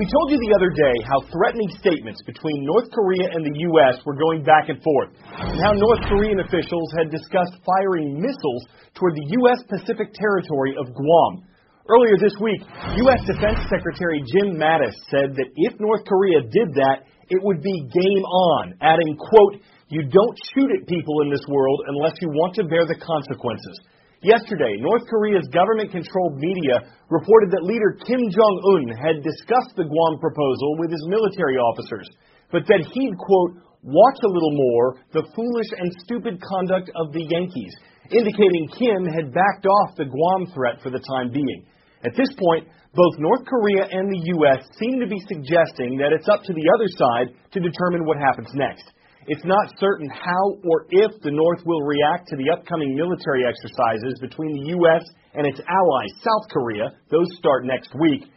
We told you the other day how threatening statements between North Korea and the U.S. were going back and forth, and how North Korean officials had discussed firing missiles toward the U.S. Pacific territory of Guam. Earlier this week, U.S. Defense Secretary Jim Mattis said that if North Korea did that, it would be game on, adding, quote, "You don't shoot at people in this world unless you want to bear the consequences." Yesterday, North Korea's government-controlled media reported that leader Kim Jong-un had discussed the Guam proposal with his military officers, but that he'd, quote, "watch a little more the foolish and stupid conduct of the Yankees," indicating Kim had backed off the Guam threat for the time being. At this point, both North Korea and the U.S. seem to be suggesting that it's up to the other side to determine what happens next. It's not certain how or if the North will react to the upcoming military exercises between the U.S. and its ally, South Korea. Those start next week.